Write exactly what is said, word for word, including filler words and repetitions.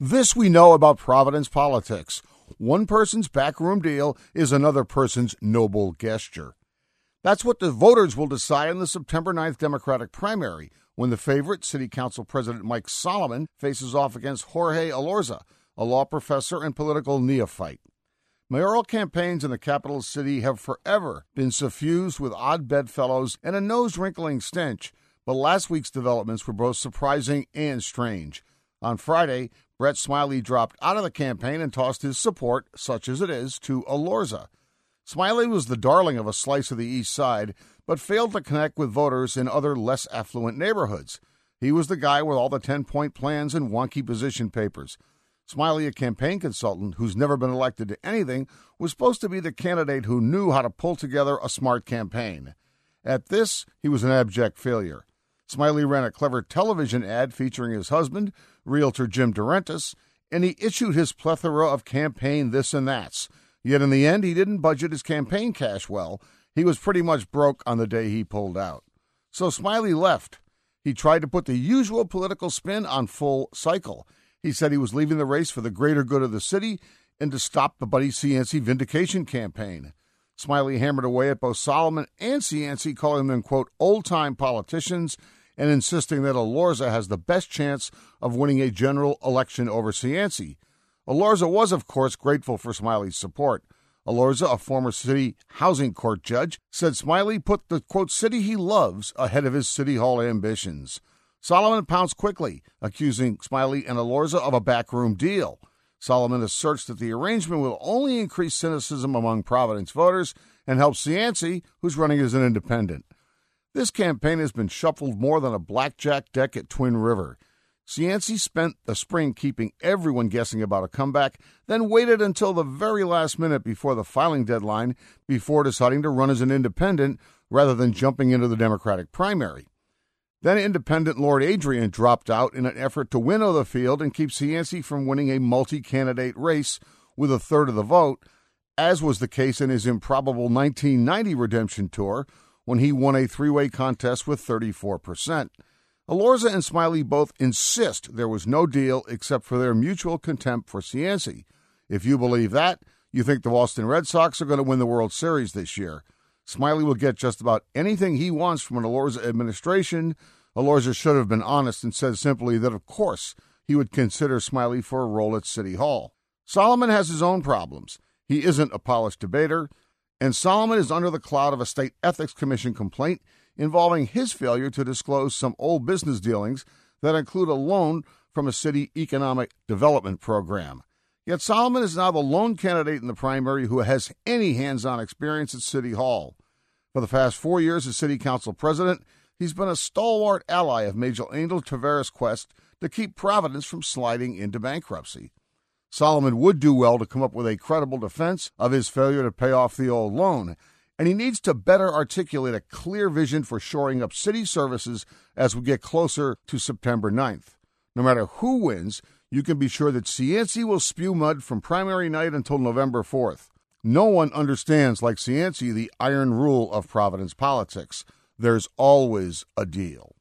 This we know about Providence politics. One person's backroom deal is another person's noble gesture. That's what the voters will decide in the September ninth Democratic primary, when the favorite, City Council President Mike Solomon, faces off against Jorge Elorza, a law professor and political neophyte. Mayoral campaigns in the capital city have forever been suffused with odd bedfellows and a nose-wrinkling stench, but last week's developments were both surprising and strange. On Friday, Brett Smiley dropped out of the campaign and tossed his support, such as it is, to Elorza. Smiley was the darling of a slice of the East Side, but failed to connect with voters in other less affluent neighborhoods. He was the guy with all the ten-point plans and wonky position papers. Smiley, a campaign consultant who's never been elected to anything, was supposed to be the candidate who knew how to pull together a smart campaign. At this, he was an abject failure. Smiley ran a clever television ad featuring his husband, realtor Jim Durantis, and he issued his plethora of campaign this and that's. Yet in the end, he didn't budget his campaign cash well. He was pretty much broke on the day he pulled out. So Smiley left. He tried to put the usual political spin on full cycle. He said he was leaving the race for the greater good of the city and to stop the Buddy Cianci vindication campaign. Smiley hammered away at both Solomon and Cianci, calling them, quote, old-time politicians, and insisting that Elorza has the best chance of winning a general election over Cianci. Elorza was, of course, grateful for Smiley's support. Elorza, a former city housing court judge, said Smiley put the, quote, city he loves ahead of his city hall ambitions. Solomon pounced quickly, accusing Smiley and Elorza of a backroom deal. Solomon asserts that the arrangement will only increase cynicism among Providence voters and help Cianci, who's running as an independent. This campaign has been shuffled more than a blackjack deck at Twin River. Cianci spent the spring keeping everyone guessing about a comeback, then waited until the very last minute before the filing deadline before deciding to run as an independent rather than jumping into the Democratic primary. Then independent Lord Adrian dropped out in an effort to winnow the field and keep Cianci from winning a multi-candidate race with a third of the vote, as was the case in his improbable nineteen ninety redemption tour when he won a three-way contest with thirty-four percent. Elorza and Smiley both insist there was no deal except for their mutual contempt for Cianci. If you believe that, you think the Boston Red Sox are going to win the World Series this year. Smiley will get just about anything he wants from an Elorza administration. Elorza should have been honest and said simply that, of course, he would consider Smiley for a role at City Hall. Solomon has his own problems. He isn't a polished debater, and Solomon is under the cloud of a state ethics commission complaint involving his failure to disclose some old business dealings that include a loan from a city economic development program. Yet Solomon is now the lone candidate in the primary who has any hands-on experience at City Hall. For the past four years as City Council President, he's been a stalwart ally of Major Angel Tavares' quest to keep Providence from sliding into bankruptcy. Solomon would do well to come up with a credible defense of his failure to pay off the old loan, and he needs to better articulate a clear vision for shoring up city services as we get closer to September ninth. No matter who wins, you can be sure that Cianci will spew mud from primary night until November fourth. No one understands like Cianci the iron rule of Providence politics. There's always a deal.